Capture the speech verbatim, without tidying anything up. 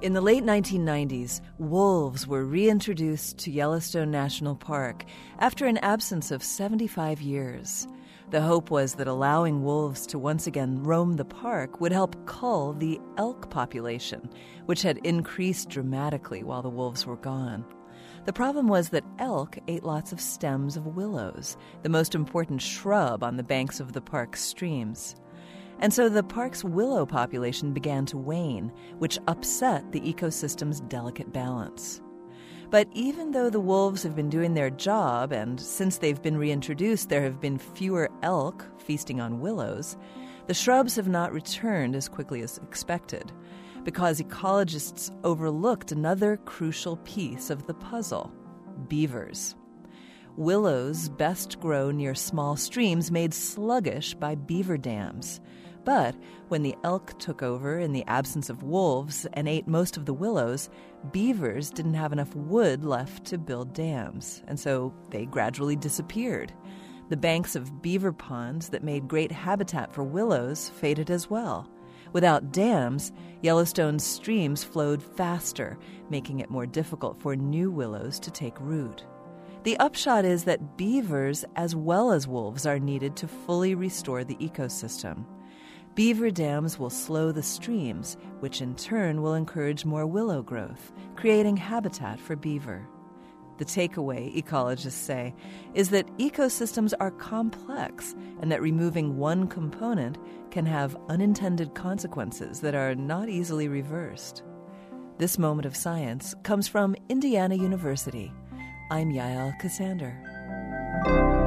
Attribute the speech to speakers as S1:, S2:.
S1: In the late nineteen nineties, wolves were reintroduced to Yellowstone National Park after an absence of seventy-five years. The hope was that allowing wolves to once again roam the park would help cull the elk population, which had increased dramatically while the wolves were gone. The problem was that elk ate lots of stems of willows, the most important shrub on the banks of the park's streams. And so the park's willow population began to wane, which upset the ecosystem's delicate balance. But even though the wolves have been doing their job, and since they've been reintroduced there have been fewer elk feasting on willows, the shrubs have not returned as quickly as expected, because ecologists overlooked another crucial piece of the puzzle: beavers. Willows best grow near small streams made sluggish by beaver dams. But when the elk took over in the absence of wolves and ate most of the willows, beavers didn't have enough wood left to build dams, and so they gradually disappeared. The banks of beaver ponds that made great habitat for willows faded as well. Without dams, Yellowstone's streams flowed faster, making it more difficult for new willows to take root. The upshot is that beavers as well as wolves are needed to fully restore the ecosystem. Beaver dams will slow the streams, which in turn will encourage more willow growth, creating habitat for beaver. The takeaway, ecologists say, is that ecosystems are complex and that removing one component can have unintended consequences that are not easily reversed. This moment of science comes from Indiana University. I'm Yael Cassander.